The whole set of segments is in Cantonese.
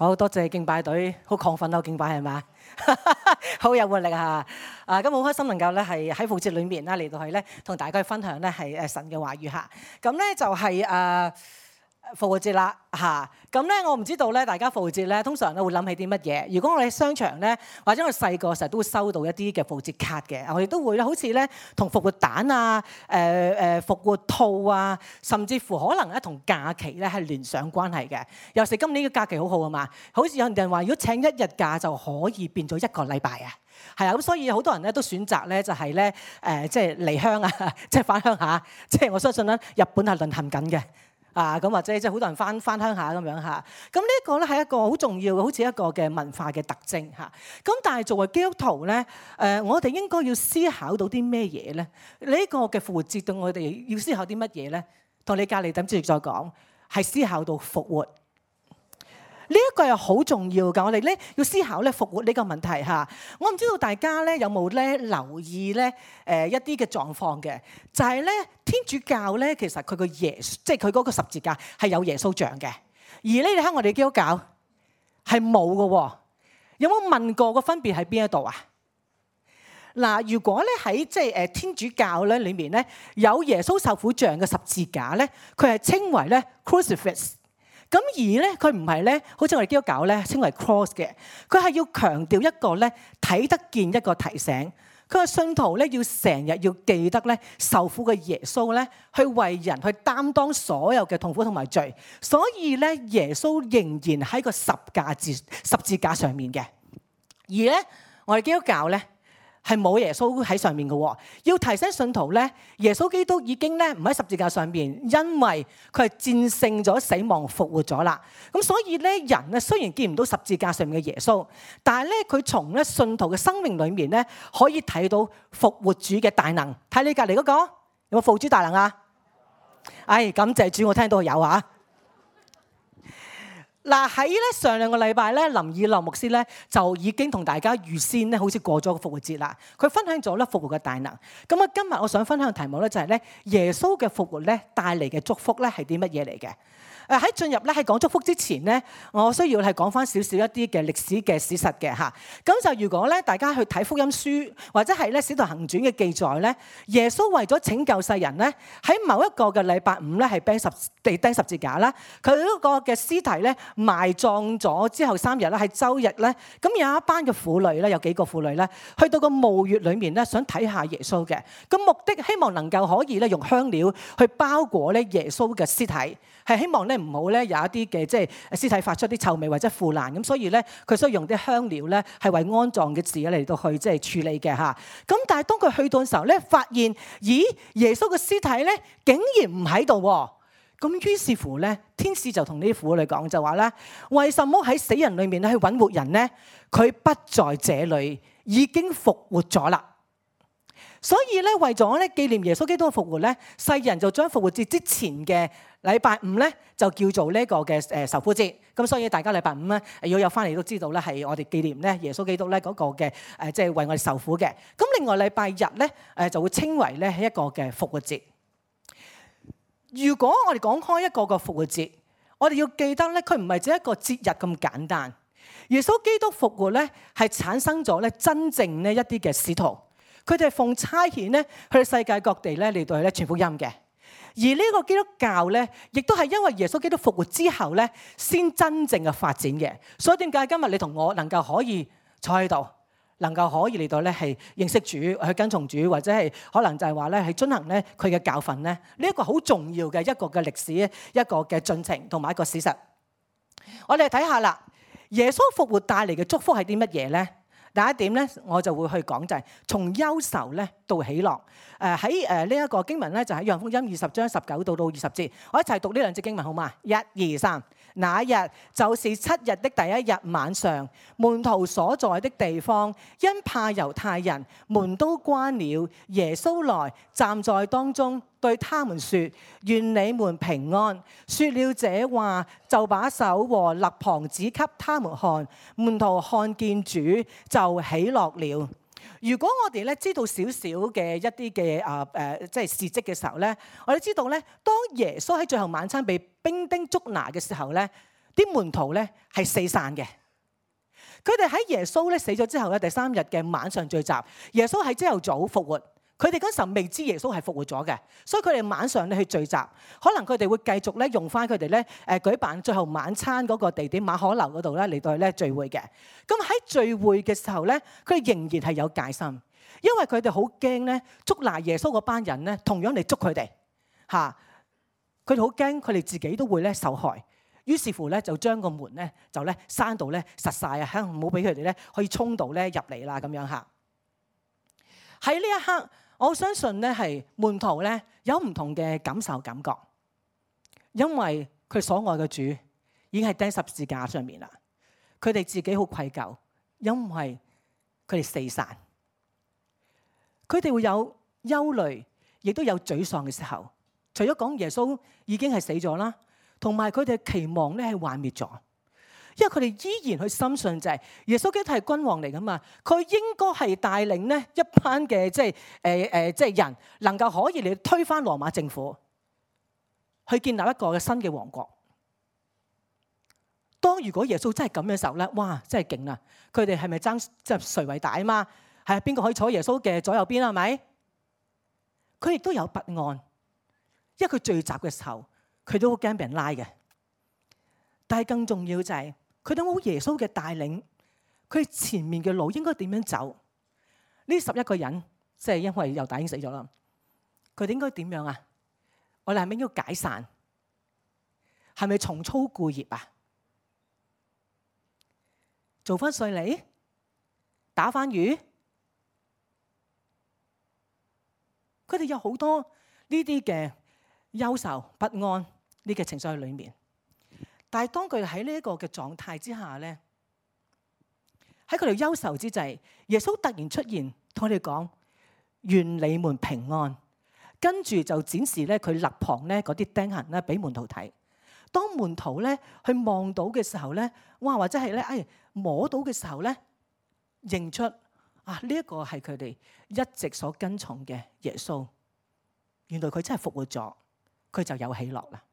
好多謝敬拜隊，好亢奮咯！敬拜係咪？好有活力啊！咁好開心能夠咧係喺復活節裏面啦嚟到去咧同大家去分享咧係神嘅話語嚇。咁咧就係復活節啦嚇。咁咧我唔知道咧，大家復活節咧通常咧會諗起啲乜嘢？如果我哋喺商場咧，或者我哋細個時候都會收到一啲嘅復活節卡嘅，我哋都會咧好似咧同復活蛋啊、復活兔啊，甚至乎可能咧同假期咧係聯想關係嘅。尤其是今年嘅假期好好啊嘛，好似有人話如果請一日假就可以變咗一個禮拜啊。係啊，咁所以好多人咧都選擇咧就係咧即係離鄉啊，即係翻鄉下。即係我相信咧，日本係淪陷緊嘅。咁或者即係好多人翻鄉下咁樣嚇，咁呢一個咧係一個好重要嘅，好似一個嘅文化嘅特徵嚇。咁但係作為基督徒咧，我哋應該要思考到啲咩嘢咧？呢個嘅復活節對我哋要思考啲乜嘢咧？同你隔離等住再講，係思考到復活。呢一個係好重要㗎，我哋咧要思考咧復活呢個問題嚇。我唔知道大家咧有冇咧留意咧一啲嘅狀況嘅，就係咧天主教咧其實佢個耶穌，即係佢嗰個十字架係有耶穌像嘅，而咧你睇我哋基督教係冇嘅喎。有冇問過個分別喺邊一度啊？嗱，如果咧喺即係天主教咧裡面咧有耶穌受苦像嘅十字架咧，佢係稱為咧 crucifix。咁而咧，佢唔係咧，好似我哋基督教咧稱為 cross 嘅，佢係要強調一個咧睇得見一個提醒。佢話信徒咧要成日要記得咧受苦嘅耶穌咧，去為人去擔當所有嘅痛苦同埋罪。所以咧，耶穌仍然喺個十字架上面嘅。而咧，我哋基督教咧係冇耶穌喺上面嘅喎，要提醒信徒咧，耶穌基督已經咧唔喺十字架上面，因為佢係戰勝咗死亡復活咗啦。咁所以咧，人咧雖然見唔到十字架上面嘅耶穌，但係咧佢從咧信徒嘅生命裏面咧可以睇到復活主嘅大能。睇你隔離嗰個有冇復活主大能啊？感謝主，我聽到有啊。嗱，喺咧上兩個禮拜咧，林以樂牧師咧就已經同大家預先咧，好似過咗個復活節啦。佢分享咗咧復活嘅大能。咁啊，今日我想分享嘅題目咧就係咧耶穌嘅復活咧帶嚟嘅祝福咧係啲乜嘢嚟嘅？喺進入咧喺講祝福之前咧，我需要係講翻少少一啲嘅歷史嘅事實嘅嚇。咁就如果咧大家去睇福音書或者係咧使徒行傳嘅記載咧，耶穌為咗拯救世人咧，喺某一個嘅禮拜五咧係釘十字架啦。佢嗰個嘅屍體咧埋葬咗之後3日啦，喺週日咧，咁有一班嘅婦女咧，有幾個婦女咧，去到個墓穴裏面咧，想睇下耶穌嘅。咁目的希望能夠可以咧用香料去包裹咧耶穌嘅屍體。係希望咧唔好咧有一啲嘅即係屍體發出啲臭味或者腐爛，咁所以咧佢需要用啲香料咧係為安葬嘅字嚟到去即係處理嘅嚇。咁但係當佢去到嘅時候咧，發現咦耶穌嘅屍體咧竟然唔喺度喎。咁於是乎咧，天使就同呢啲婦女講就話咧：為什麼喺死人裏面咧去揾活人呢？佢不在這裏，已經復活咗啦。所以咧，為咗咧紀念耶穌基督嘅復活咧，世人就將復活節之前嘅禮拜五咧就叫做呢個嘅受苦節。咁所以大家禮拜五咧，如果有翻嚟都知道咧，係我哋紀念咧耶穌基督咧嗰個嘅即係為我哋受苦嘅。咁另外禮拜日咧就會稱為咧一個嘅復活節。如果我哋講開一個嘅復活節，我哋要記得咧，佢唔係只一個節日咁簡單。耶穌基督復活咧係產生咗咧真正咧一啲嘅使徒。佢哋奉差遣咧去世界各地咧嚟到去咧傳福音嘅，而呢個基督教咧，亦都係因為耶穌基督復活之後咧，先真正嘅發展嘅。所以點解今日你同我能夠可以坐喺度，能夠可以嚟到咧係認識主、去跟從主，或者係可能就係話咧係遵行咧佢嘅教訓咧？呢一個好重要嘅一個嘅歷史、一個嘅進程同埋一個事實。我哋睇下啦，耶穌復活帶嚟嘅祝福係啲乜嘢咧？第一點咧，我就會去講就係從憂愁咧到喜樂。喺呢一個經文咧，就喺約翰福音20章19到20節。我一齊讀呢兩節經文好嗎？1、2、3。那一日就是7日的第一日晚上，門徒所在的地方，因怕猶太人，門都關了。耶穌來站在當中，對他們說：願你們平安。說了這話，就把手和肋旁指給他們看。門徒看見主，就喜樂了。如果我哋咧知道少少嘅一啲嘅即係事蹟嘅時候咧，我哋知道咧，當耶穌喺最後晚餐被兵丁捉拿嘅時候咧， 啲門徒咧係四散嘅。佢哋喺耶穌咧死咗之後咧，第3日嘅晚上聚集。耶穌喺朝頭早復活，佢哋嗰時候未知耶穌係復活咗嘅，所以佢哋晚上咧去聚集。可能佢哋會繼續咧用翻佢哋咧舉辦最後晚餐嗰個地點馬可樓嗰度咧嚟到咧聚會嘅。咁喺聚會嘅時候咧，佢哋仍然係有戒心，因為佢哋好驚咧捉拿耶穌嗰班人咧同樣嚟捉佢哋嚇。佢哋好驚佢哋自己都會咧受害。於是乎咧，就將個門咧就咧閂到咧實晒啊！唔好俾佢哋咧可以衝到咧入嚟啦咁樣嚇。喺呢一刻，我相信咧係門徒咧有唔同嘅感受感覺，因為佢所愛嘅主已經係釘十字架上面啦。佢哋自己好愧疚，因為佢哋四散，佢哋會有憂慮，亦都有沮喪嘅時候。除咗講耶穌已經係死咗啦。同埋佢哋期望咧係幻滅咗，因為佢哋依然去深信就係耶穌基督係君王嚟噶嘛，佢應該係帶領呢一班嘅即係人，能夠可以嚟推翻羅馬政府，去建立一個嘅新嘅王國。當如果耶穌真係咁嘅時候咧，哇，真係勁啊！佢哋係咪爭即係誰為大啊嘛？係邊個可以坐耶穌嘅左右邊啊？係咪？佢亦都有不安，因為佢聚集嘅時候。佢都好驚俾人拉嘅，但係更重要就係佢哋冇耶穌嘅帶領，佢前面嘅路應該點樣走？呢11個人即係因為猶大已經死咗啦，佢哋應該點樣啊？我哋係咪應該解散？係咪重操故業啊？做翻稅吏？打翻魚？佢哋有好多呢啲嘅憂愁不安呢個情緒喺裏面，但係當佢哋喺呢一個嘅狀態之下咧，喺佢哋憂愁之際，耶穌突然出現，同佢哋講：願你們平安。跟住就展示咧佢肋旁咧嗰啲釘痕咧俾門徒睇。當門徒咧去望到嘅時候咧，哇！或者係咧摸到嘅時候咧，認出啊呢一個係佢哋一直所跟從嘅耶穌。原來佢真係復活咗。佢就有喜樂啦。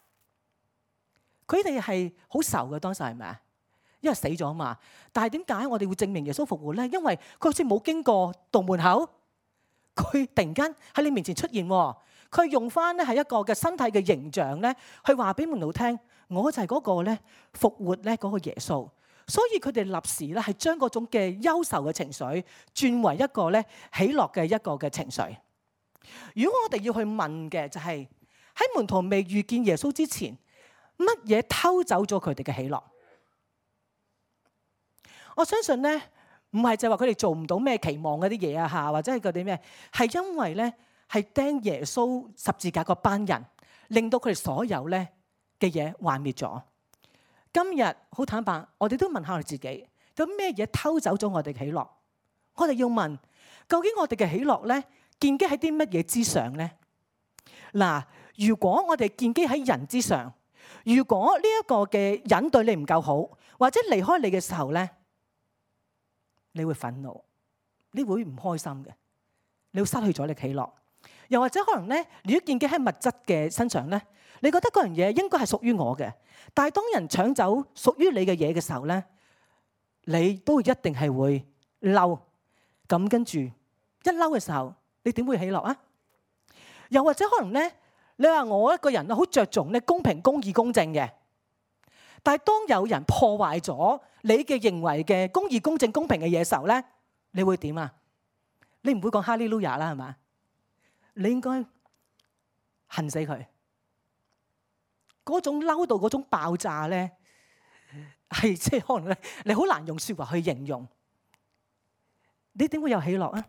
佢哋係好愁嘅，當時係咪啊？因為死咗嘛。但係點解我哋會證明耶穌復活咧？因為佢好似冇經過道門口，佢突然間喺你面前出現。佢用翻咧係一個嘅身體嘅形象咧，去話俾門徒聽，我就係嗰個咧復活咧嗰個耶穌。所以佢哋立時咧係將嗰種嘅憂愁嘅情緒轉為一個咧喜樂嘅一個嘅情緒。如果我哋要去問嘅就係，喺門徒未遇見耶穌之前，乜嘢偷走咗佢哋嘅喜樂？我相信咧，唔係就話佢哋做唔到咩期望嗰啲嘢啊嚇，或者係嗰啲咩，係因為咧係釘耶穌十字架嗰班人，令到佢哋所有咧嘅嘢幻滅咗。今日好坦白，我哋都問下我哋自己，有咩嘢偷走咗我哋嘅喜樂？我哋要問，究竟我哋嘅喜樂咧，建基喺啲乜嘢之上咧？嗱。如果我哋建基喺人之上，如果呢一個嘅人對你唔夠好，或者離開你嘅時候咧，你會憤怒，你會唔開心嘅，你會失去咗你喜樂。又或者可能咧，如果建基喺物質嘅身上咧，你覺得嗰樣嘢應該係屬於我嘅，但係當人搶走屬於你嘅嘢嘅時候咧，你都一定係會嬲。咁跟住一嬲嘅時候，你點會喜樂啊？又或者可能咧？你話我一個人好着重咧公平、公義、公正嘅，但係當有人破壞咗你嘅認為嘅公義、公正、公平嘅嘢時候咧，你會點啊？你唔會講哈利路亞啦，係嘛？你應該恨死佢。嗰種嬲到嗰種爆炸咧，係即係可能咧，你好難用説話去形容。你點會有喜樂啊？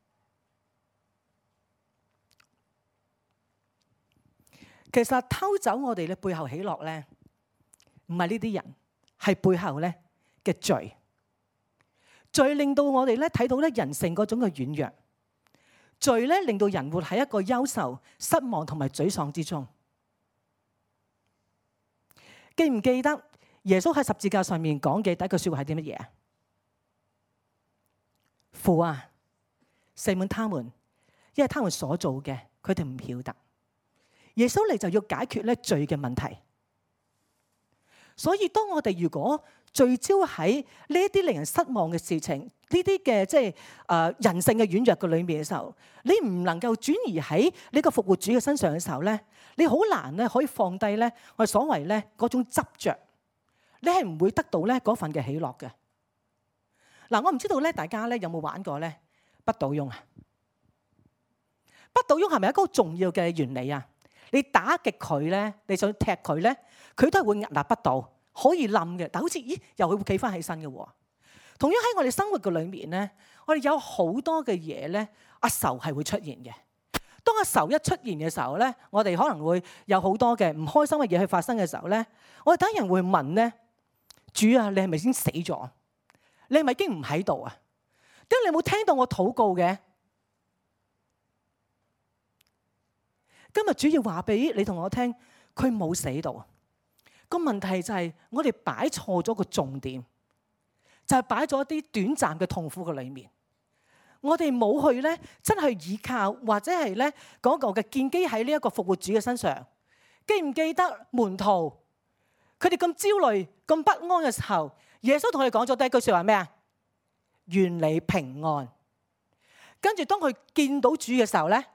其實偷走我哋嘅背後喜樂咧，唔係呢啲人，係背後咧嘅罪。罪令到我哋咧睇到咧人性嗰種嘅軟弱，罪咧令到人活喺一個憂愁、失望同埋沮喪之中。記唔記得耶穌喺十字架上面講嘅第一句說話係啲乜嘢啊？父啊，赦免他們，因為他們所做嘅，佢哋唔曉得。耶穌嚟就要解決咧罪嘅問題， 所以當我哋如果聚焦喺呢一啲令人失望嘅事情，呢啲嘅即係人性嘅軟弱嘅裏面嘅時候，你唔能夠轉移喺呢個復活主嘅身上嘅時候咧，你好難咧可以放低咧我哋所謂咧嗰種執着，你係唔會得到咧嗰份嘅喜樂嘅。嗱，我唔知道咧大家咧有冇玩過咧不倒翁啊？不倒翁係咪一個好重要嘅原理啊？你打極佢咧，你想踢佢咧，佢都係會屹立不倒，可以冧嘅，但好似又會企翻起身嘅喎。同樣喺我哋生活嘅裏面咧，我哋有好多嘅嘢咧，愁係會出現嘅。當愁一出現嘅時候咧，我哋可能會有好多嘅唔開心嘅嘢去發生嘅時候咧，我哋等人會問咧：主啊，你係咪已經死咗？你係咪已經唔喺度啊？點解你冇聽到我禱告嘅？今日主要話俾你同我聽，佢冇死到。個問題就係我哋擺錯咗個重點，就係擺咗一啲短暫嘅痛苦嘅裏面。我哋冇去咧真係依靠，或者係咧嗰個嘅建基喺呢一個復活主嘅身上。記唔記得門徒佢哋咁焦慮、咁不安嘅時候，耶穌同佢哋講咗第一句說話咩啊？願你平安。跟住當佢見到主嘅時候咧，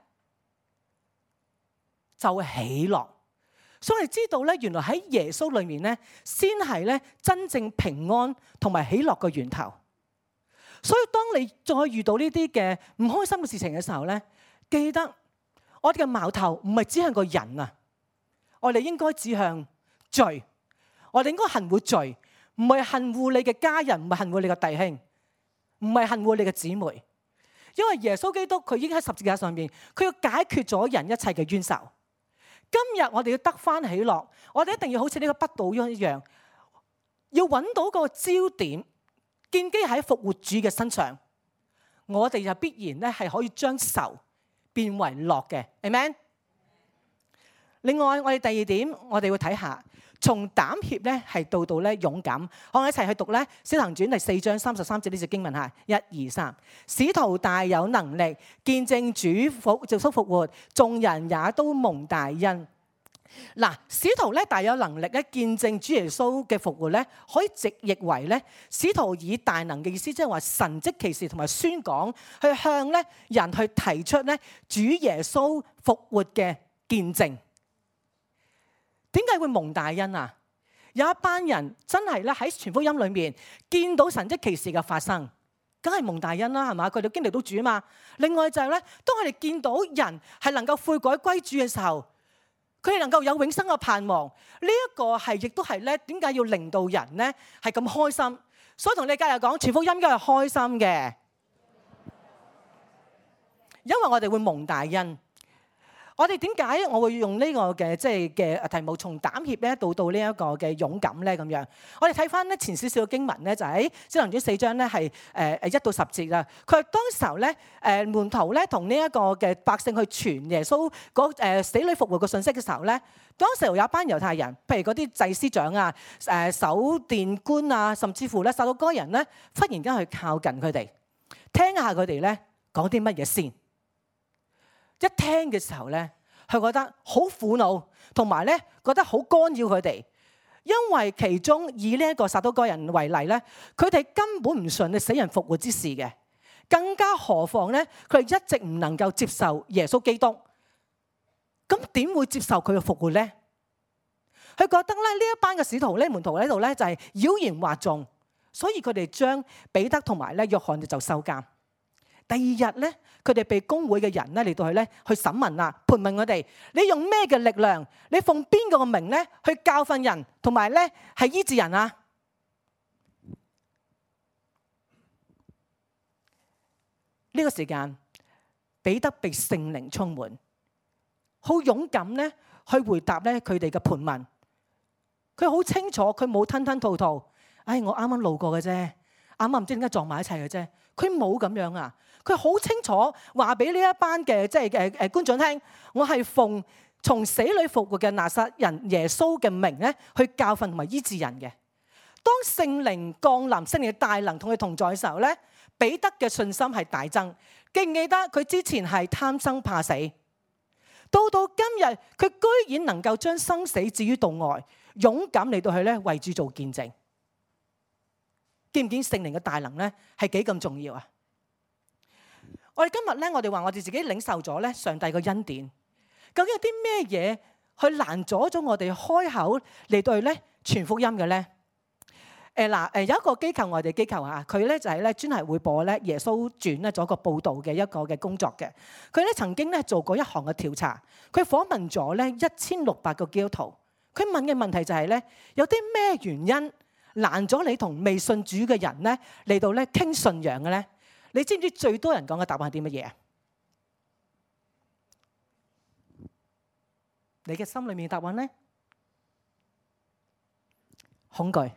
就喜樂。所以我哋知道咧，原來喺耶穌裏面咧，先係咧真正平安同埋喜樂嘅源頭。所以當你再遇到呢啲嘅唔開心嘅事情嘅時候咧，記得我哋嘅矛頭唔係指向個人啊，我哋應該指向罪。我哋應該恨惡罪，唔係恨惡你嘅家人，唔係恨惡你嘅弟兄，唔係恨惡你嘅姊妹。因為耶穌基督佢已經喺十字架上面，佢要解決咗人一切嘅冤仇。今日我哋要得翻喜樂，我哋一定要好似呢個不倒翁一樣，要揾到個焦點，建基喺復活主嘅身上，我哋就必然咧係可以將愁變為樂嘅。Amen。另外，我哋第二點，我哋會睇下從膽怯咧係到咧勇敢。我哋一齊去讀咧《使徒行傳》第4章33節呢節經文嚇，1、2、3。使徒大有能力，見證主耶穌復活，眾人也都蒙大恩。嗱，使徒咧大有能力咧見證主耶穌嘅復活咧，可以直譯為咧使徒以大能嘅意思，即係話神蹟奇事同埋宣講，去向咧人去提出咧主耶穌復活嘅見證。點解會蒙大恩啊？有一班人真係咧喺傳福音裏面見到神蹟奇事嘅發生，梗係蒙大恩啦，係嘛？佢哋經歷到主啊嘛。另外就係咧，當佢哋見到人係能夠悔改歸主嘅時候，佢哋能夠有永生嘅盼望。呢一個係亦都係咧，點解要令到人咧係咁開心？所以同你今日講傳福音應該係開心嘅，因為我哋會蒙大恩。我哋點解我會用呢個嘅即係嘅題目，從膽怯咧到呢一個嘅勇敢咧咁樣？我哋睇翻咧前少少嘅經文咧，就喺《使徒行傳》4章咧係1到10節啦。佢係當時候咧門徒咧同呢一個嘅百姓去傳耶穌死裏復活嘅信息嘅時候咧，當時有一班猶太人，譬如嗰啲祭司長啊、守殿官啊，甚至乎咧撒都該人咧，忽然間去靠近佢哋，聽下佢哋咧講啲乜嘢先。一聽嘅時候咧，佢覺得好苦惱，同埋咧覺得好干擾佢哋，因為其中以呢一個撒都該人為例咧，佢哋根本唔信你死人復活之事嘅，更加何況咧，佢哋一直唔能夠接受耶穌基督，咁點會接受佢嘅復活咧？佢覺得咧呢一班嘅使徒咧門徒喺度咧就係妖言惑眾，所以佢哋將彼得同埋咧約翰就收監。第二日咧，佢哋被公會嘅人咧嚟到去審問啦，盤問佢哋：你用咩嘅力量？你奉邊個嘅名咧去教訓人，同埋咧係醫治人啊？呢個時間，彼得被聖靈充滿，好勇敢咧去回答咧佢哋嘅盤問。佢好清楚，佢冇吞吞吐吐。唉，我啱啱路過嘅啫，啱啱唔知點解撞埋一齊嘅啫。佢冇咁樣啊！佢好清楚話俾呢一班嘅即係觀眾聽，我係奉從死裏復活嘅拿撒勒人耶穌嘅名咧，去教訓同埋醫治人嘅。當聖靈降臨，聖靈嘅大能同佢同在嘅時候咧，彼得嘅信心係大增。記唔記得佢之前係貪生怕死？ 到今日佢居然能夠將生死置於度外，勇敢嚟到去咧為主做見證。見唔見聖靈嘅大能咧係幾咁重要啊？我哋今日咧，我哋話我哋自己領受咗咧上帝嘅恩典，究竟有啲咩嘢去攔阻咗我哋開口嚟到去咧傳福音嘅咧？有一個機構，外地機構啊，佢咧就係咧專係會播咧耶穌傳咧做一個報導嘅一個嘅工作嘅。佢咧曾經咧做過一項嘅調查，佢訪問咗咧1600個基督徒。佢問嘅問題就係咧，有啲咩原因攔咗你同未信主嘅人咧嚟到咧傾信仰嘅咧？你知唔知最多人講嘅答案係啲乜嘢啊？你嘅心裏面嘅答案咧？恐懼。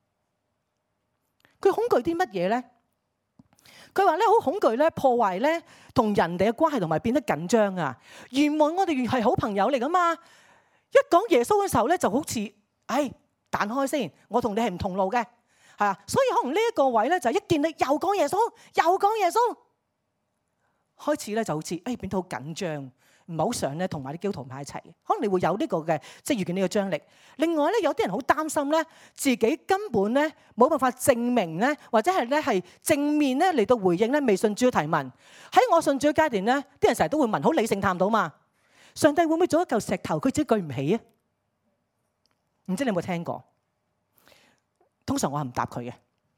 佢恐懼啲乜嘢咧？佢話咧好恐懼咧破壞咧同人哋嘅關係，同埋變得緊張啊！原來我哋原係好朋友嚟噶嘛，一講耶穌嘅時候咧就好似彈開先，我同你係唔同路嘅，係啊，所以可能呢一個位咧就一見你又講耶穌，又講耶穌，開始咧就好似變到好緊張。唔係好想咧同埋啲基督徒埋一齊，可能你會有呢個嘅即係遇見呢個張力。另外咧，有啲人好擔心咧，自己根本咧冇辦法證明咧，或者係咧係正面咧嚟到回應咧未信主嘅提問。喺我信主嘅階段咧，啲人成日都會問，好理性探討嘛。上帝會唔會做一嚿石頭，佢自己舉唔起啊？唔知你有冇聽過？通常我係唔答佢嘅。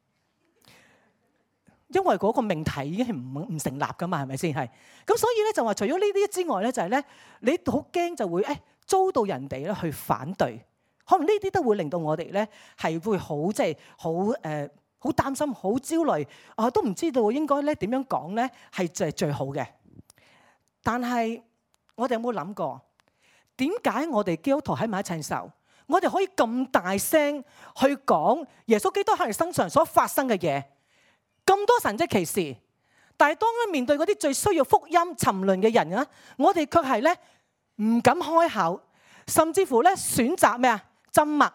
因為嗰個命題已經係唔成立噶嘛，係咪先？係咁，所以咧就話除咗呢啲之外咧，就係咧你好驚就會遭到人哋咧去反對，可能呢啲都會令到我哋咧係會好即係好好擔心、好焦慮啊，都唔知道應該咧點樣講咧係就係最好嘅。但係我哋有冇諗過點解我哋基督徒喺埋一齊嘅時候，我哋可以咁大聲去講耶穌基督喺你身上所發生嘅嘢？咁多神蹟奇事，但係當咧面對嗰啲最需要福音沉淪嘅人啊，我哋卻係咧唔敢開口，甚至乎咧選擇咩啊？沉默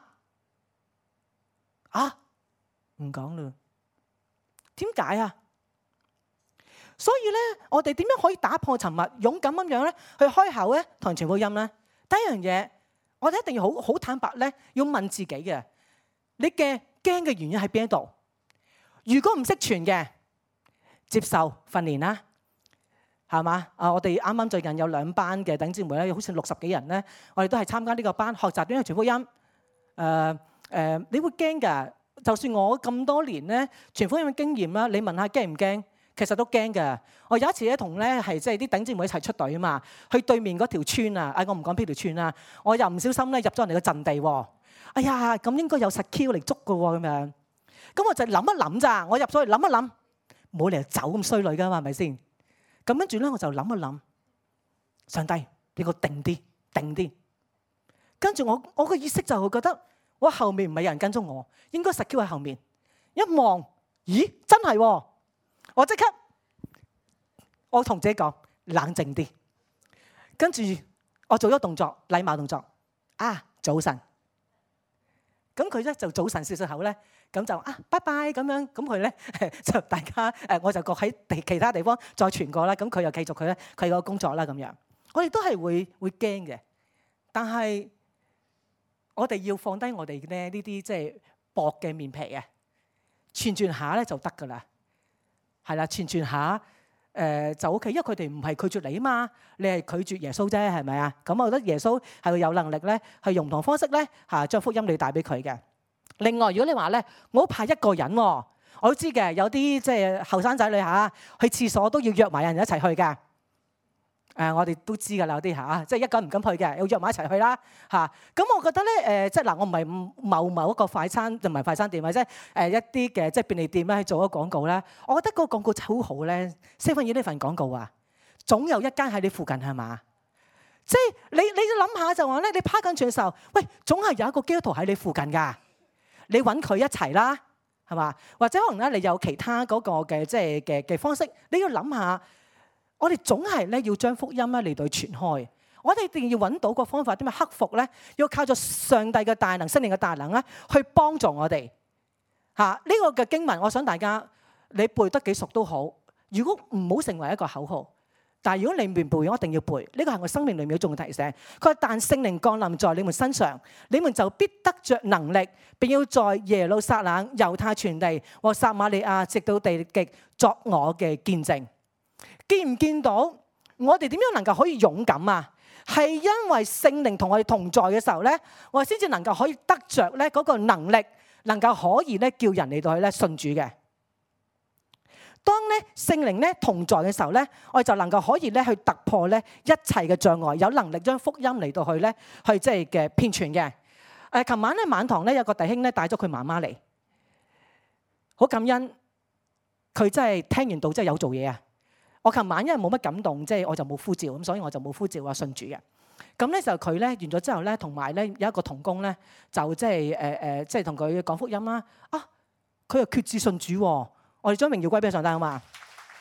啊，唔講啦。點解啊？所以咧，我哋點樣可以打破沉默，勇敢咁樣咧去開口咧同人傳福音咧？第一樣嘢，我哋一定要好坦白咧，要問自己嘅，你嘅驚嘅原因喺邊一度？如果唔識傳嘅，接受訓練啦，係嘛？我哋啱啱最近有2班嘅弟兄姊妹咧，好似60幾人咧，我哋都係參加呢個班，學習點樣傳福音。你會驚㗎？就算我咁多年咧傳福音嘅經驗啦，你問下驚唔驚？其實都驚㗎。我有一次咧同咧係即係啲弟兄姊妹一齊出隊啊嘛，去對面嗰條村啊，我唔講邊條村啦，我又唔小心咧入咗人哋嘅陣地喎。哎呀，咁應該有實 Q 嚟捉㗎喎，咁樣。咁我就諗一諗咋，我入咗去諗一諗，冇理由走咁衰女噶嘛，係咪先？咁跟住咧，我就諗一諗，上帝俾我定啲，定啲。跟住我個意識就會覺得，我後面唔係有人跟蹤我，應該實 Q 喺後面。一望，咦，真係喎！我即刻，我同自己講冷靜啲。跟住我做咗動作，禮貌動作，早晨。咁佢咧就早晨笑口咧。咁就拜拜咁樣，咁佢咧就大家我就各喺其他地方再傳過啦。咁佢又繼續佢個工作啦咁樣。我哋都係會驚嘅，但係我哋要放低我哋咧呢啲即係薄嘅面皮啊，傳下咧就得噶啦，係啦，傳下就 OK，因為佢哋唔係拒絕你啊嘛，你係拒絕耶穌啫，係咪啊？咁我覺得耶穌係會有能力咧，去用唔同方式咧將福音你帶俾佢嘅。另外，如果你話咧，我好怕一個人喎，我都知嘅，有啲即係後生仔女去廁所都要約埋人一齊去嘅。我哋都知㗎啦，有啲即係一個人唔敢去嘅，要約埋一齊去啦嚇。咁我覺得咧即係我唔係某一個快餐同埋快餐店或者一啲嘅即係便利店咧做咗廣告咧，我覺得嗰個廣告好好咧。7-Eleven呢份廣告啊，總有一間喺你附近係嘛？即係你諗下就話咧，你趴緊轉嘅時候，喂，總係有一個基督徒喺你附近㗎。你揾佢一齊啦，係嘛？或者可能咧，你有其他嗰個嘅即係嘅方式，你要諗下，我哋總係咧要將福音咧嚟到傳開。我哋一定要揾到個方法，點樣克服咧？要靠咗上帝嘅大能、聖靈嘅大能咧，去幫助我哋。呢個嘅經文，我想大家你背得幾熟都好。如果唔好成為一個口號， 但係如果你唔背，我一定要背。呢個係我生命裏面嘅重要提醒。佢話：但聖靈降臨在你們身上，你們就必得着能力，並要在耶路撒冷、猶太全地和撒瑪利亞，直到地極，作我嘅見證。見唔見到我哋點樣能夠可以勇敢啊？係因為聖靈同我哋同在嘅時候咧，我哋先至能夠可以得着咧嗰個能力，能夠可以咧叫人嚟到去咧信主嘅。當咧聖靈咧同在嘅時候咧，我哋就能夠可以咧去突破咧一切嘅障礙，有能力將福音嚟到去咧去即係嘅遍傳嘅。琴晚咧晚堂咧有個弟兄咧帶咗佢媽媽嚟，好感恩佢真係聽完道真係有做嘢啊！我琴晚因為冇乜感動，即係我就冇呼召，咁所以我就冇呼召話信主嘅。咁咧就佢咧完咗之後咧，同埋咧有一個同工咧就即係即係同佢講福音啦。啊，佢又決志信主喎。我哋將榮耀歸俾上帝啊嘛！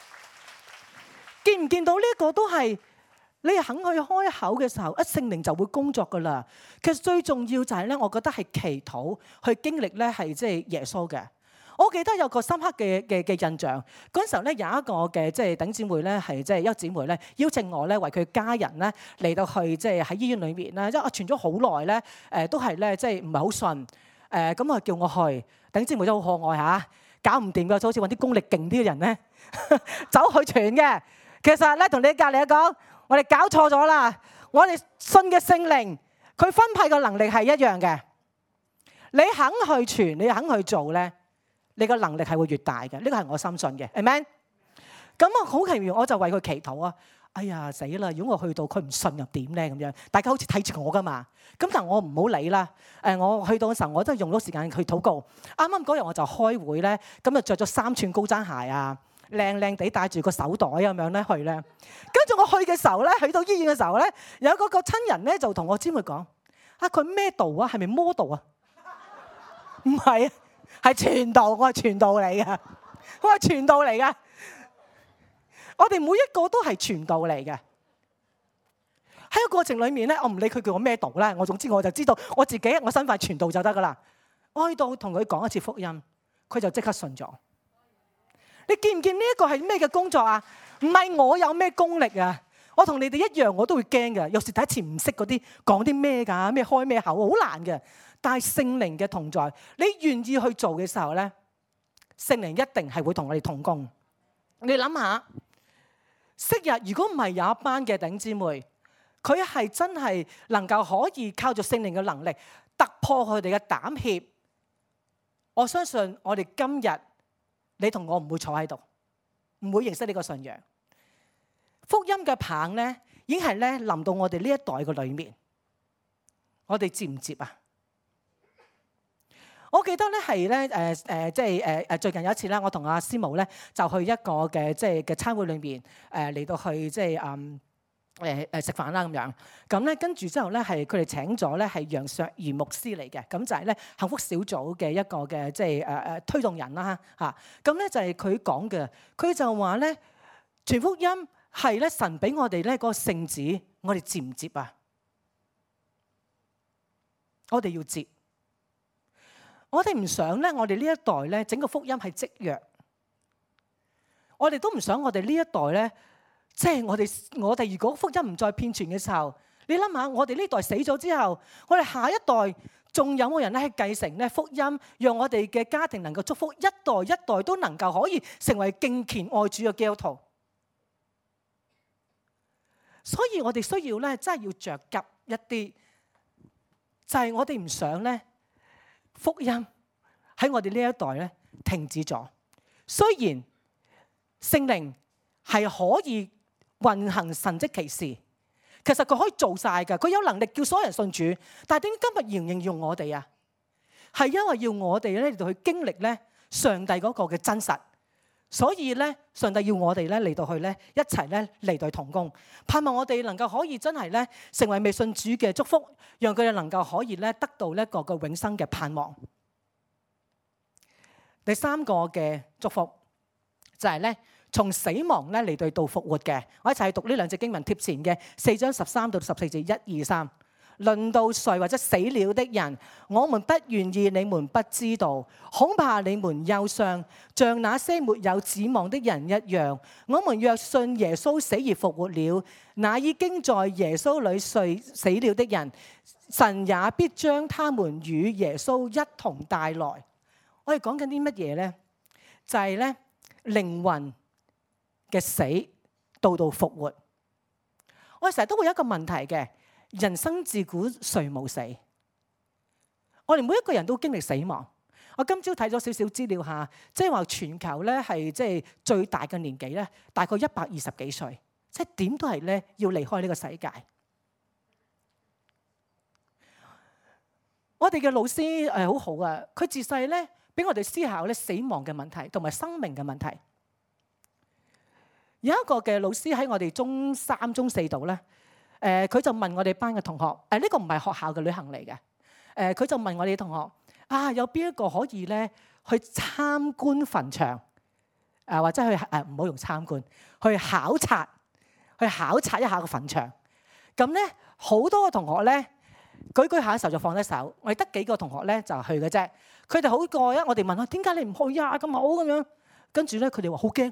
見唔見到呢一個都係你肯去開口嘅時候，一聖靈就會工作噶啦。其實最重要就係咧，我覺得係祈禱去經歷咧，係即係耶穌嘅。我記得有個深刻嘅印象，嗰陣時候咧有一個嘅即係頂姊妹咧，係即係一個姊妹咧邀請我咧為佢家人咧嚟到去即係喺醫院裏面咧，即係我傳咗好耐咧，都係咧即係唔係好順，咁啊叫我去，頂姊妹都好可愛嚇。搞唔掂嘅，就好似揾啲功力勁啲嘅人咧，走去傳嘅。其實咧，同你隔離講，我哋搞錯咗啦。我哋信嘅聖靈，佢分派嘅能力係一樣嘅。你肯去傳，你肯去做咧，你個能力係會越大嘅。呢個係我深信嘅，Amen。咁啊，好奇妙，我就為佢祈禱啊。哎呀，死啦！如果我去到佢唔信又點咧？咁樣大家好似睇住我噶嘛。咁但係我唔好理啦。我去到嘅時候，我都係用咗時間去禱告。啱啱嗰日我就開會咧，咁就着咗3寸高踭鞋啊，靚靚地帶住個手袋咁樣咧去咧。跟住我去嘅時候咧，去到醫院嘅時候咧，有嗰個親人咧就同我姊妹講：啊，佢咩道啊？係咪model啊？唔係啊，係傳道。我係傳道嚟嘅，我係傳道嚟嘅。我哋每一個都係傳道嚟嘅。喺個過程裏面咧，我唔理佢叫我咩道啦，我總之我就知道我自己我身份傳道就得噶啦。我去到同佢講一次福音，佢就即刻信咗。你見唔見呢一個係咩嘅工作啊？唔係我有咩功力啊！我同你哋一樣，我都會驚嘅。有時第一次唔識嗰啲講啲咩㗎，咩開咩口，好難嘅。但係聖靈嘅同在，你願意去做嘅時候咧，聖靈一定係會同我哋同工。你諗下。昔日如果唔係有一班嘅弟兄姊妹，佢係真係能夠可以靠住聖靈嘅能力突破佢哋嘅膽怯，我相信我哋今日你同我唔會坐喺度，唔會認識呢個信仰。福音嘅棒咧，已經係咧臨到我哋呢一代嘅裏面，我哋接唔接啊？我記得咧係咧即係最近有一次咧，我同阿師母咧就去一個嘅即係嘅餐會裏面嚟到去即係食飯啦咁樣。咁咧跟住之後咧係佢哋請咗咧係楊卓賢牧師嚟嘅，咁就係咧幸福小組嘅一個嘅即係推動人啦嚇。咁咧就係佢講嘅，佢就話咧傳福音係咧神俾我哋咧嗰個聖旨，我哋接唔接啊？我哋要接。我哋唔想咧，我哋呢一代咧，整個福音係積弱。我哋都唔想我哋呢一代咧，即係我哋如果福音唔再遍傳嘅時候，你諗下，我哋呢代死咗之後，我哋下一代仲有冇人咧係繼承咧福音，讓我哋嘅家庭能夠祝福一代一代都能夠可以成為敬虔愛主嘅基督徒。所以我哋需要咧，真係要着急一啲，就係我哋唔想咧。福音喺我哋呢一代咧停止咗。雖然聖靈係可以運行神蹟奇事，其實佢可以做晒㗎，佢有能力叫所有人信主。但係點解今日仍然用我哋啊？係因為要我哋咧嚟到去經歷咧上帝嗰個嘅真實，所以咧上帝要我哋咧嚟到去咧一齊咧嚟到同工，盼望我哋能夠可以真係咧成為未信主嘅祝福，讓佢哋能夠可以咧得到一個嘅永生嘅盼望。第三個嘅祝福就係咧從死亡咧嚟到復活嘅。我一齊讀呢兩節經文貼前嘅4章13到14節，1、2、3。 論到誰或者死了的人，我們不願意你們不知道，恐怕你們憂傷，像那些沒有指望的人一樣。我們若信耶穌死而復活了，那已經在耶穌裏睡死了的人，神也必將他們與耶穌一同帶來。我哋講緊啲乜嘢呢？就係咧靈魂嘅死到復活。我哋成日都會有一個問題嘅。人生自古誰無死？我哋每一個人都經歷死亡。我今朝睇咗少少資料下，即係話全球咧係即係最大嘅年紀咧，大概120幾歲，即係點都係咧要離開呢個世界。我哋嘅老師好好啊，佢自細咧俾我哋思考咧死亡嘅問題同埋生命嘅問題。有一個嘅老師喺我哋中3、中4度咧。佢就問我哋班嘅同學，呢個唔係學校嘅旅行嚟嘅。佢就問我哋同學有邊一個可以咧去參觀墳場，或者去唔好用參觀，去考察一下個墳場。咁咧好多個同學咧舉下嘅時候就放低手，我哋得幾個同學咧就去嘅啫。佢哋好過啊！我哋問佢點解你唔去啊？咁好咁樣，跟住咧佢哋話好驚，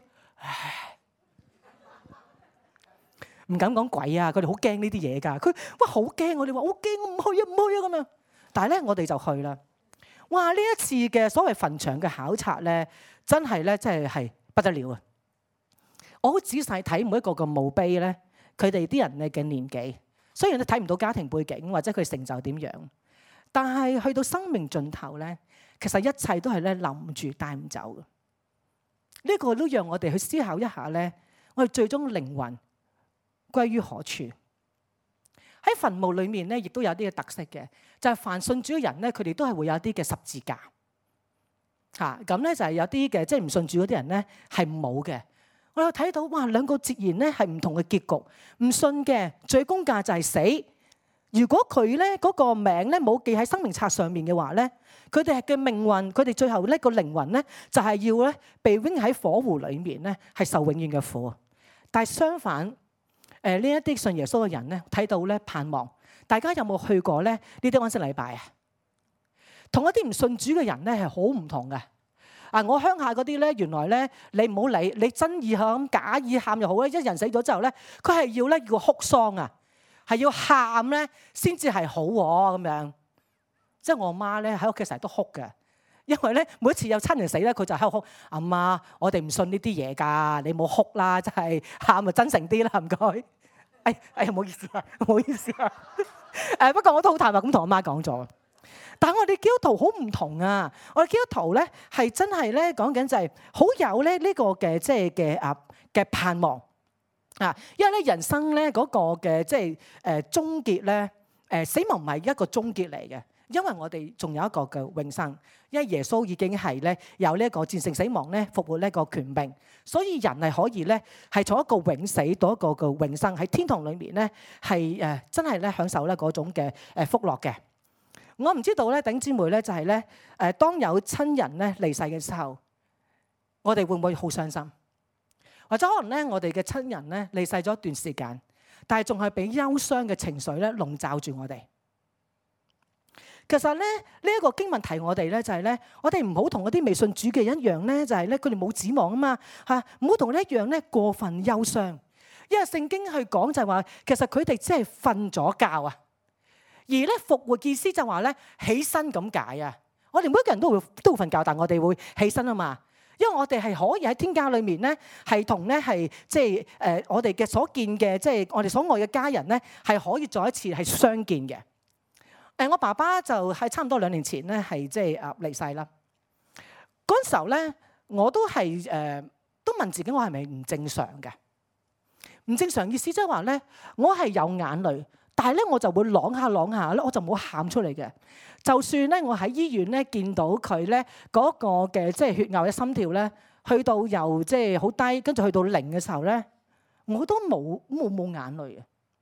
唔敢講鬼啊！佢哋好驚呢啲嘢㗎。佢哇好驚，我哋話好驚，我唔去啊咁樣。但係咧，我哋就去啦。哇！呢一次嘅所謂墳場嘅考察咧，真係咧，真係不得了啊！我好仔細睇每一個嘅墓碑咧，佢哋啲人嘅年紀，雖然你睇唔到家庭背景或者佢成就點樣，但係去到生命盡頭咧，其實一切都係咧留住帶唔走嘅。呢個都讓我哋去思考一下咧，我哋最終靈魂歸於何處？喺墳墓裏面咧，亦都有啲嘅特色嘅，就係凡信主嘅人咧，佢哋都係會有啲嘅十字架嚇。咁咧就係有啲嘅，即係唔信主嗰啲人咧係冇嘅。我有睇到哇，兩個截然咧係唔同嘅結局。唔信嘅最高價就係死。如果佢咧嗰個名咧冇記喺生命冊上面嘅話咧，佢哋嘅命運，佢哋最後呢個靈魂咧就係要咧被扔喺火湖裏面咧，係受永遠嘅苦。但係相反，呢一啲信耶穌嘅人咧，睇到咧盼望。大家有冇去過咧呢啲安息禮拜啊？同一啲唔信主嘅人咧係好唔同嘅。我鄉下嗰啲咧，原來咧你唔好理，你真意喊假意喊又好咧。一人死咗之後咧，佢係要哭喪啊，係要喊咧先至係好喎咁樣。即係我媽咧喺屋企成日都哭嘅，因為咧每一次有親人死咧，佢就喺度哭。阿媽，我哋唔信呢啲嘢㗎，你冇哭啦，真係喊咪真誠啲啦，唔該。唔好意思啊，唔好意思啊。不過我都好坦白咁同我媽講咗。但係我哋基督徒好唔同啊！我哋基督徒咧係真係咧講緊就係好有咧呢個嘅即係嘅盼望啊！因為咧人生咧嗰個嘅即係終結咧死亡唔係一個終結嚟嘅，因為我哋仲有一個嘅永生。因為耶穌已經係咧有呢一個戰勝死亡咧復活呢個權柄，所以人係可以咧係從一個永死到一個嘅永生喺天堂裏面咧係真係咧享受咧嗰種嘅福樂嘅。我唔知道咧，弟兄姊妹咧就係咧當有親人咧離世嘅時候，我哋會唔會好傷心？或者可能咧我哋嘅親人咧離世咗一段時間，但係仲係俾憂傷嘅情緒咧籠罩住我哋。其實咧呢一個經文提我哋咧就係咧，我哋唔好同嗰啲未信主嘅人一樣咧，就係咧佢哋冇指望啊嘛嚇，唔好同佢哋一樣咧過分憂傷。因為聖經去講就係話，其實佢哋只係瞓咗覺啊。而咧復活意思就話咧起身咁解啊！我哋每一個人都會瞓覺，但係我哋會起身啊嘛。因為我哋係可以喺天家裏面咧，係同咧係即係我哋嘅所見嘅，即係我哋所愛嘅家人咧，係可以再一次係相見嘅。我爸爸就係差唔多2年前咧，係即係離世啦。嗰陣時候咧，我都係都問自己，我係咪唔正常嘅？唔正常意思即係話咧，我係有眼淚。但係咧，我就會啷下咧，我就冇喊出嚟嘅。就算咧，我喺醫院咧見到佢咧嗰個嘅即係血壓嘅心跳咧，去到又即係好低，跟住去到0嘅時候咧，我都冇眼淚嘅。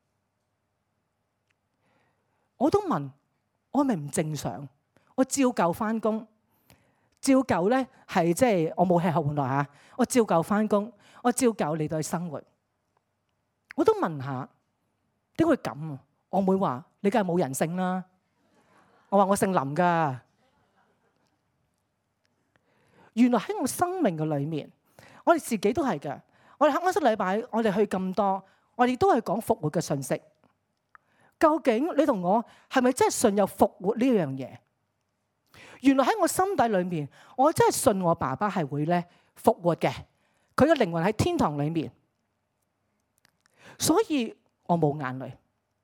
我都問我係咪唔正常？我照舊翻工，照舊咧係即係我冇吃喝玩樂嚇，我照舊翻工，我照舊嚟到去生活。我都問下。點會咁啊？ 我妹話：你梗係冇人性啦。我話我姓林噶。原來喺我生命嘅裏面，我哋自己都係嘅。我哋黑安息禮拜，我哋去咁多，我哋都係講復活嘅信息。究竟你同我係咪真係信有復活呢樣嘢？原來喺我心底裏面，我真係信我爸爸係會咧復活嘅，佢嘅靈魂喺天堂裏面，所以我冇眼淚。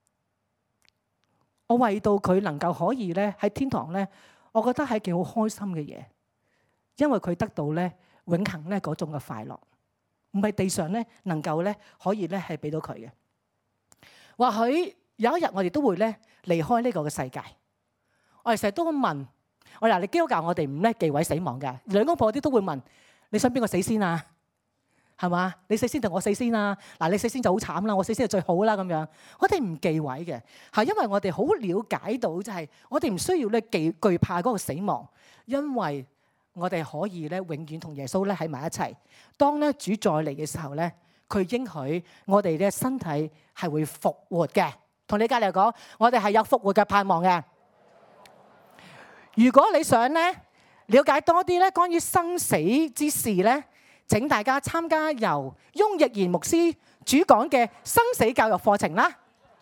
我為到佢能夠可以咧喺天堂咧，我覺得係件好開心嘅嘢，因為佢得到咧永恆咧嗰種嘅快樂，唔係地上咧能夠咧可以咧係俾到佢嘅。或許有一日我哋都會咧離開呢個嘅世界。我哋成日都會問我哋，你基督教我哋唔咧忌諱死亡嘅，兩公婆啲都會問你想邊個死先啊？係嘛？你死先定我死先啊？嗱，你死先就好慘啦，我死先就最好啦咁樣。我哋唔忌諱嘅，係因為我哋好了解到就係我哋唔需要咧懼怕嗰個死亡，因為我哋可以咧永遠同耶穌咧喺埋一齊。當咧主再嚟嘅時候咧，佢應許我哋嘅身體係會復活嘅。同你隔離講，我哋係有復活嘅盼望嘅。如果你想咧了解多啲咧關於生死之事咧，請大家參加由翁奕賢牧師主講嘅生死教育課程啦。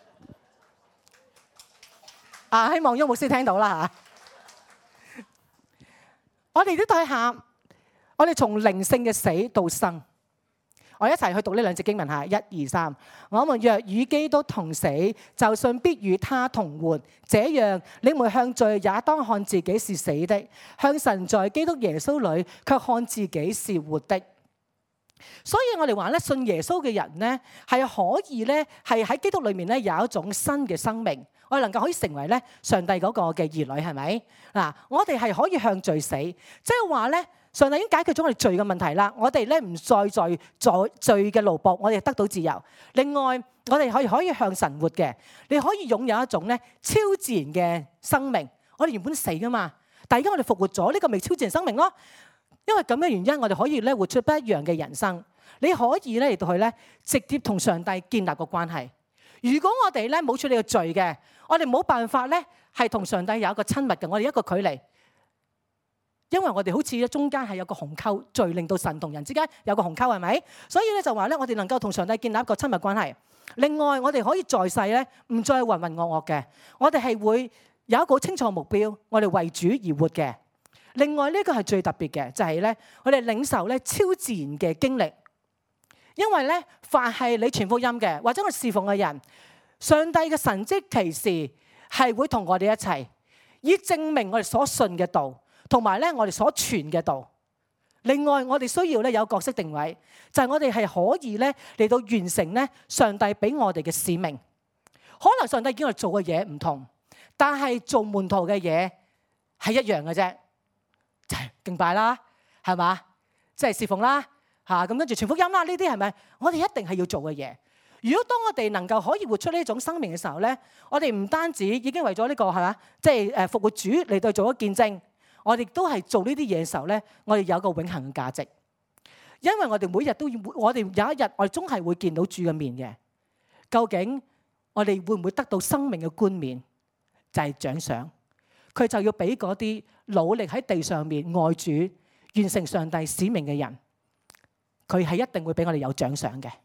希望翁牧師聽到啦嚇。我哋都睇下，我哋從靈性嘅死到生。我一齊去讀呢兩節經文嚇，1、2、3。我們若與基督同死，就信必與他同活。這樣，你們向罪也當看自己是死的，向神在基督耶穌裏卻看自己是活的。所以我哋話咧，信耶穌嘅人咧，係可以咧，係喺基督裏面咧有一種新嘅生命。我哋能夠可以成為咧上帝嗰個嘅兒女，係咪？嗱，我哋係可以向罪死，即係話咧。上帝已經解決咗我哋罪嘅問題啦，我哋咧唔再在罪嘅奴僕，我哋得到自由。另外，我哋可以向神活嘅，你可以擁有一種咧超自然嘅生命。我哋原本死噶嘛，但係而家我哋復活咗，呢個咪超自然生命咯。因為咁嘅原因，我哋可以咧活出不一樣嘅人生。你可以咧嚟到去咧直接同上帝建立個關係。如果我哋咧冇處理個罪嘅，我哋冇辦法咧係同上帝有一個親密嘅，我哋一個距離。因為我哋好似中間係有個鴻溝，罪令到神同人之間有個鴻溝，係咪？所以咧就話咧，我哋能夠同上帝建立一個親密關係。另外，我哋可以在世咧唔再渾渾噩噩嘅，我哋係會有一個清楚目標，我哋為主而活嘅。另外呢個係最特別嘅，就係咧我哋領受咧超自然嘅經歷。因為咧，凡係你傳福音嘅或者我侍奉嘅人，上帝嘅神蹟奇事係會同我哋一齊，以證明我哋所信嘅道。同埋咧，我哋所傳嘅道。另外，我哋需要咧有角色定位，就係我哋係可以咧嚟到完成咧上帝俾我哋嘅使命。可能上帝叫我哋做嘅嘢唔同，但係做門徒嘅嘢係一樣嘅啫，就係敬拜啦，係嘛？即係侍奉啦，咁跟住傳福音啦，呢啲係咪？我哋一定係要做嘅嘢。如果當我哋能夠可以活出呢種生命嘅時候咧，我哋唔單止已經為咗呢個係嘛，即係復活主嚟到做咗見證。我哋都係做呢啲嘢嘅時候咧，我哋有個永恆嘅價值，因為我哋每日都要，我哋有一日我哋終係會見到主嘅面嘅。究竟我哋會唔會得到生命嘅冠冕？就係獎賞。佢就要俾嗰啲努力喺地上面愛主、完成上帝使命嘅人，佢係一定會俾我哋有獎賞嘅。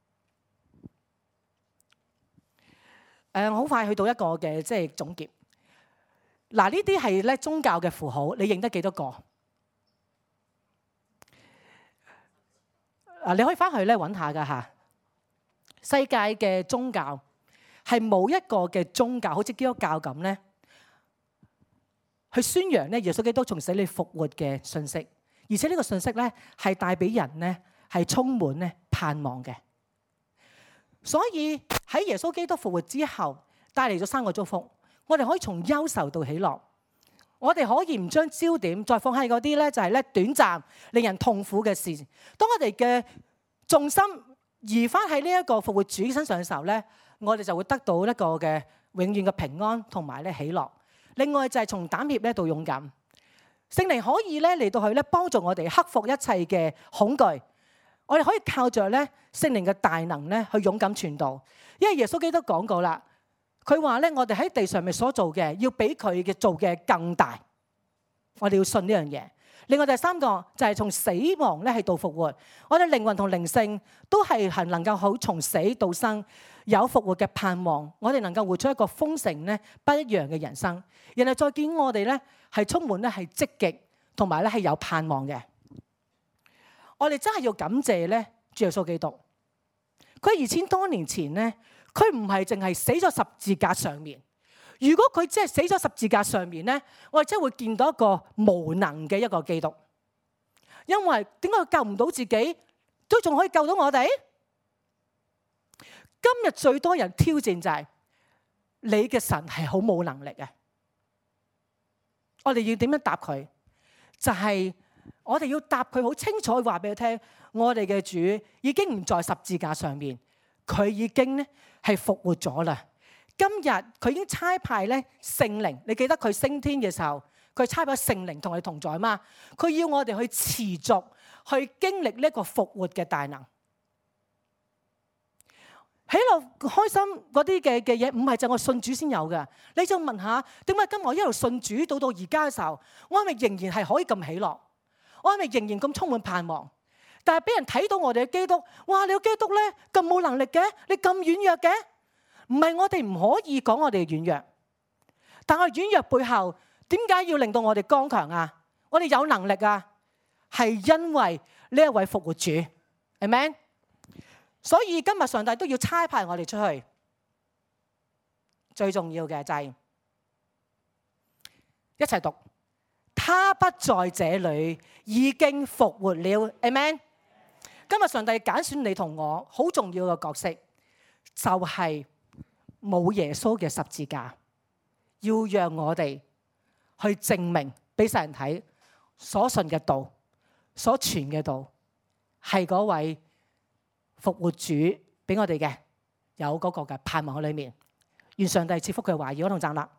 我好快去到一個嘅即係總結。嗱，呢啲係咧宗教嘅符號，你認得幾多個？你可以翻去咧揾下噶嚇。世界嘅宗教係冇一個嘅宗教好似基督教咁咧，去宣揚咧耶穌基督從死裏復活嘅信息，而且呢個信息咧係帶俾人咧係充滿咧盼望嘅。所以喺耶穌基督復活之後，帶嚟咗3個祝福。我哋可以從憂愁到喜樂，我哋可以唔將焦點再放喺嗰啲咧就係咧短暫令人痛苦嘅事。當我哋嘅重心移翻喺呢一個復活主身上嘅時候咧，我哋就會得到一個嘅永遠嘅平安同埋咧喜樂。另外就係從膽怯咧到勇敢，聖靈可以咧嚟到去咧幫助我哋克服一切嘅恐懼。我哋可以靠著咧聖靈嘅大能咧去勇敢傳道，因為耶穌基督講過啦。 佢話咧，我哋喺地上面所做嘅，要比佢嘅做嘅更大。我哋要信呢樣嘢。另外第三個就係從死亡咧係到復活，我哋靈魂同靈性都係能夠好從死到生，有復活嘅盼望。我哋能夠活出一個豐盛咧不一樣嘅人生。然後再見我哋咧係充滿咧係積極同埋咧係有盼望嘅。我哋真係要感謝咧主耶穌基督。佢2000多年前咧，佢唔係淨係死咗十字架上面。如果佢只係死咗十字架上面咧，我哋真係會見到一個無能嘅一個基督。因為點解佢救唔到自己，都仲可以救到我哋？今日最多人挑戰就係你嘅神係好冇能力嘅。我哋要點樣答佢？就係我哋要答佢好清楚，話俾佢聽，我哋嘅主已經唔在十字架上面，佢已經咧係復活咗啦。今日佢已經差派咧聖靈，你記得佢升天嘅時候，佢差派聖靈同我哋同在嘛？佢要我哋去持續去經歷呢個復活嘅大能。喜樂開心嗰啲嘅嘢，唔係就我信主先有嘅。你就問下，點解今日我一路信主到而家嘅時候，我係咪仍然係可以咁喜樂？我係咪仍然咁充滿盼望？但係俾人睇到我哋嘅基督，哇！你個基督咧咁冇能力嘅，你咁軟弱嘅？唔係我哋唔可以講我哋軟弱，但係軟弱背後點解要令到我哋剛強啊？我哋有能力啊，係因為呢一位復活主，Amen。所以今日上帝都要差派我哋出去，最重要嘅就係一齊讀，他不在這裏，已經復活了，Amen。今日上帝揀選你同我，好重要嘅角色就係冇耶穌嘅十字架，要讓我哋去證明俾世人睇，所信嘅道，所傳嘅道係嗰位復活主俾我哋嘅，有嗰個嘅盼望喺裏面。願上帝賜福佢話語，我同站立。